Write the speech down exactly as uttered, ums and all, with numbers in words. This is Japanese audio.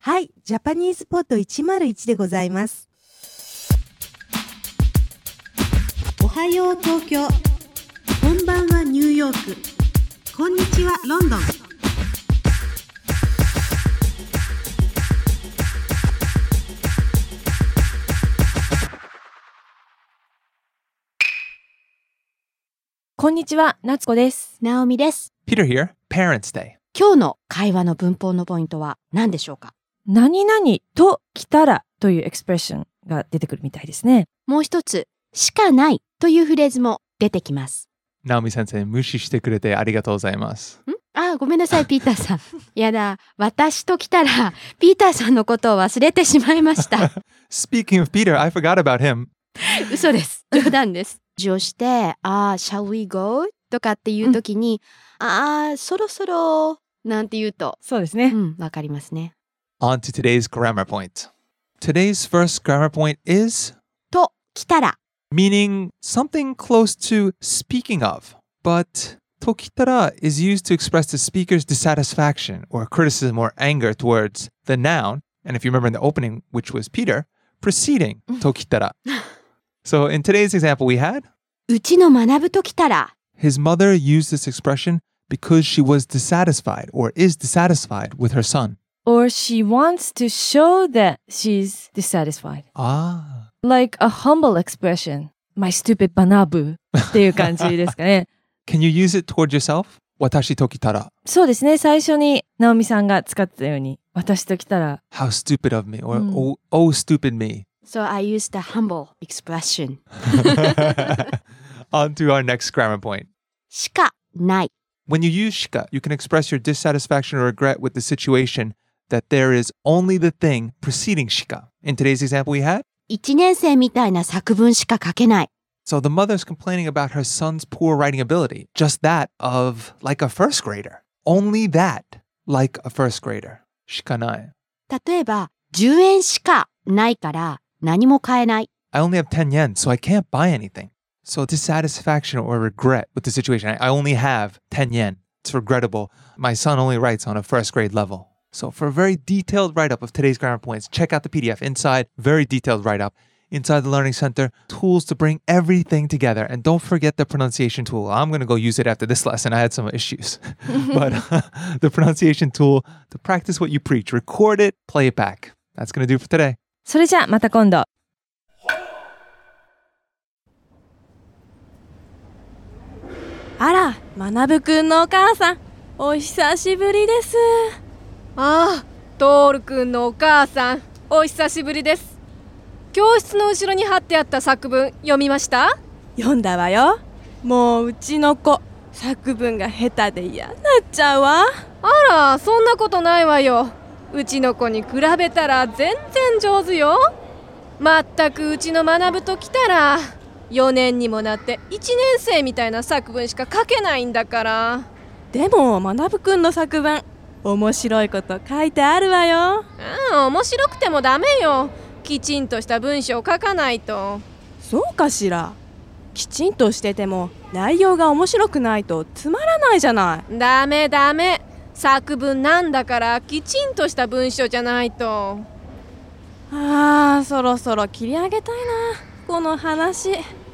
はい、ジャパニーズポットいちまるいちでございます。おはよう東京、こんばんはニューヨーク、こんにちはロンドン。 こんにちは、夏子です。 ナオミです。 Peter here, Parents' Day。 今日の会話の文法のポイントは何でしょうか？ 何々と来たらというエクスプレッションが出てくるみたいですね。 もう一つ、しかないというフレーズも出てきます。 ナオミ先生、無視してくれてありがとうございます。 んあ、ごめんなさい、ピーターさん。やだ、私と来たら、ピーターさんのことを忘れてしまいました。 Speaking of Peter, I forgot about him. 嘘です。冗談です。をして、あ、shall we go? とかっていうときに、うん、あ、そろそろ、なんて言うと。 そうですね。 うん、わかりますね。 On to today's grammar point. Today's first grammar point is と来たら meaning something close to speaking of. But と来たら is used to express the speaker's dissatisfaction or criticism or anger towards the noun. And if you remember in the opening, which was Peter, preceding と来たら. So in today's example we had うちの学ぶと来たら his mother used this expression because she was dissatisfied or is dissatisfied with her son.Or she wants to show that she's dissatisfied. Ah. Like a humble expression. My stupid banabu っていう感じですかね。 Can you use it toward yourself? 私と来たら。 そうですね。最初にナオミさんが使ってたように、私と来たら。 How stupid of me. Or、うん、oh, oh, stupid me. So I used the humble expression. On to our next grammar point. しかない。 When you use しか, you can express your dissatisfaction or regret with the situation.That there is only the thing preceding しか. In today's example we had 一年生みたいな作文しか書けない。 So the mother's complaining about her son's poor writing ability. Just that of like a first grader. Only that like a first grader. しかない。 例えば、じゅうえんしかないから何も買えない。 I only have ten yen, so I can't buy anything. So dissatisfaction or regret with the situation. I only have ten yen. It's regrettable. My son only writes on a first grade level.So for a very detailed write-up of today's grammar points, check out the P D F inside, very detailed write-up, inside the Learning Center, tools to bring everything together. And don't forget the pronunciation tool. I'm going to go use it after this lesson. I had some issues. but uh, the pronunciation tool to practice what you preach. Record it, play it back. That's going to do for today. それじゃあまた今度。あら、学くんのお母さん、お久しぶりです。 ああ、トールくんのお母さん、お久しぶりです。教室の後ろに貼ってあった作文読みました？ 読んだわよ。もううちの子、作文が下手で嫌になっちゃうわ。 あら、そんなことないわよ。うちの子に比べたら全然上手よ。まったくうちの学ぶときたら、よねんにもなっていちねん生みたいな作文しか書けないんだから。 でも学くんの作文、面白いこと書いてあるわよ。 うん、面白くてもダメよ。きちんとした文章を書かないと。 そうかしら。きちんとしてても内容が面白くないとつまらないじゃない。 ダメダメ。作文なんだからきちんとした文章じゃないと。 あー、そろそろ切り上げたいな、この話。